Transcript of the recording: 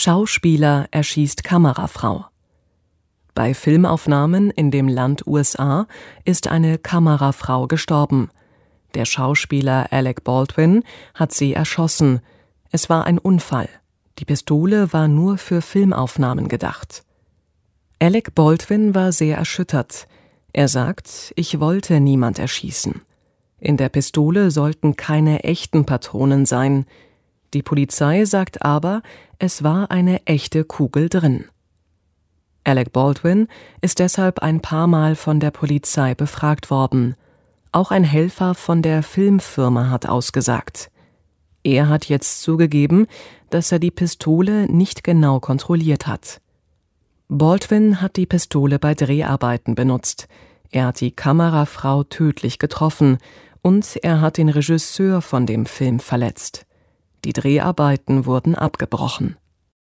Schauspieler erschießt Kamerafrau. Bei Filmaufnahmen in dem Land USA ist eine Kamerafrau gestorben. Der Schauspieler Alec Baldwin hat sie erschossen. Es war ein Unfall. Die Pistole war nur für Filmaufnahmen gedacht. Alec Baldwin war sehr erschüttert. Er sagt, ich wollte niemand erschießen. In der Pistole sollten keine echten Patronen sein. Die Polizei sagt aber, es war eine echte Kugel drin. Alec Baldwin ist deshalb ein paar Mal von der Polizei befragt worden. Auch ein Helfer von der Filmfirma hat ausgesagt. Er hat jetzt zugegeben, dass er die Pistole nicht genau kontrolliert hat. Baldwin hat die Pistole bei Dreharbeiten benutzt. Er hat die Kamerafrau tödlich getroffen und er hat den Regisseur von dem Film verletzt. Die Dreharbeiten wurden abgebrochen.